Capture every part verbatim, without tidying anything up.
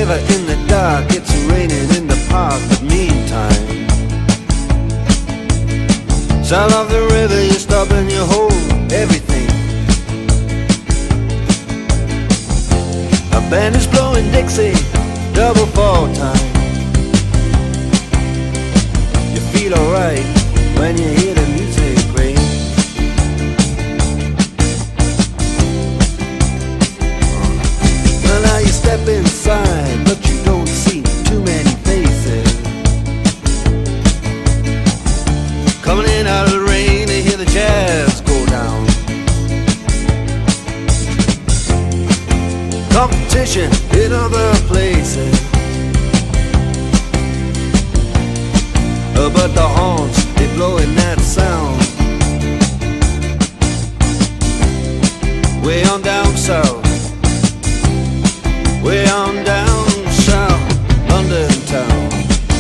shiver in the dark, it's raining in the park. But meantime, sound of the river, you stop and you hold everything. A band is blowing Dixie, double fall time. You feel alright when you hear the music ring. Well, now you step inside, but you don't see too many faces. Coming in out of the rain, they hear the jazz go down. Competition in other places, uh, but the horns, they blowing that sound. Way on down south, way on down south, London town.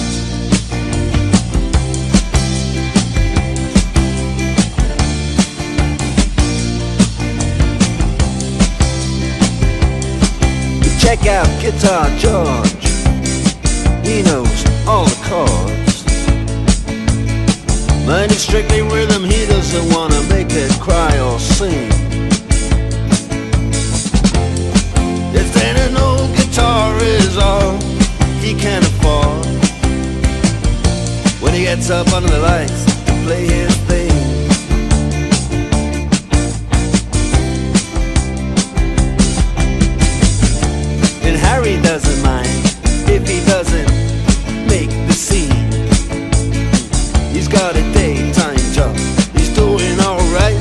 Check out Guitar George, he knows all the chords. Mine is strictly rhythm, he doesn't wanna make it cry or sing. If then an old guitar is all he can afford, when he gets up under the lights to play his thing. Harry doesn't mind if he doesn't make the scene. He's got a daytime job, he's doing alright.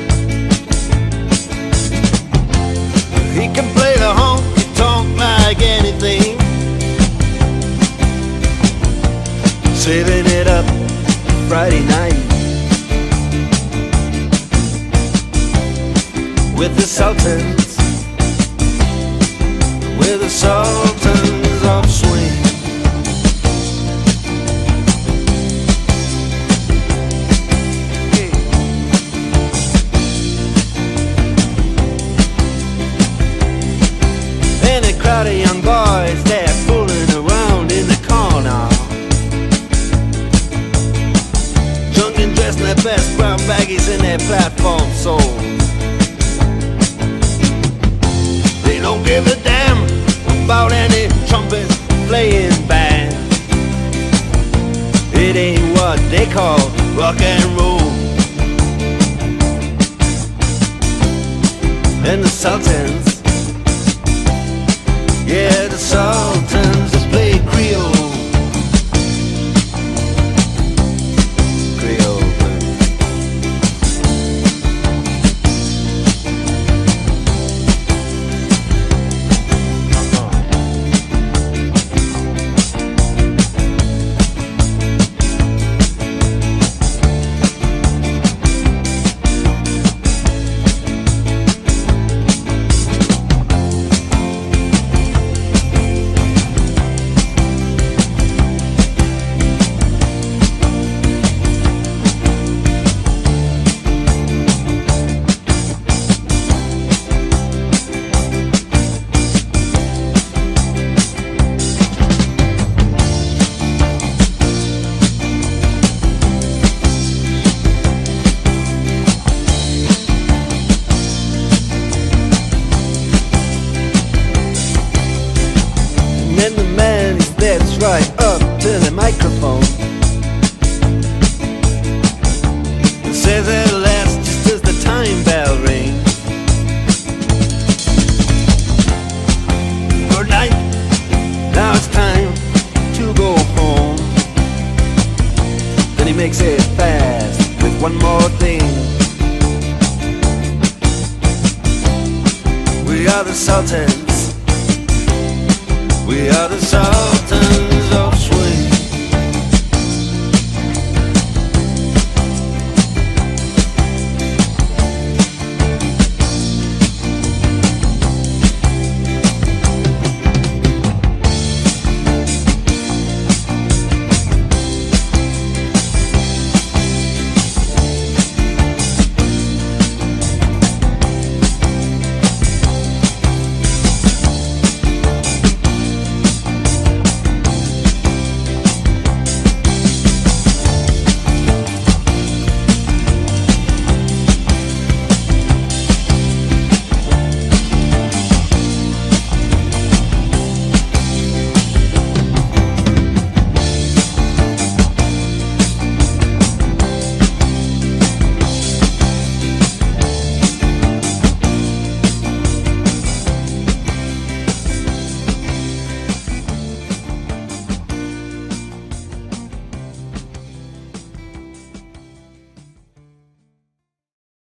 He can play the honky-tonk like anything, saving it up Friday night with the Sultans, with the Sultans of Swing. Hey. And a crowd of young boys, they're fooling around in the corner, drunk and dressed in their best brown baggies in their platform soles. They don't give a damn about any trumpet playing band. It ain't what they call rock and roll. And the Sultans, yeah, the Sultans, they play Creole. Creole. And the man steps right up to the microphone and says at last, just as the time bell rings, good night, now it's time to go home. Then he makes it fast with one more thing. We are the Sultans, we are the Sultans.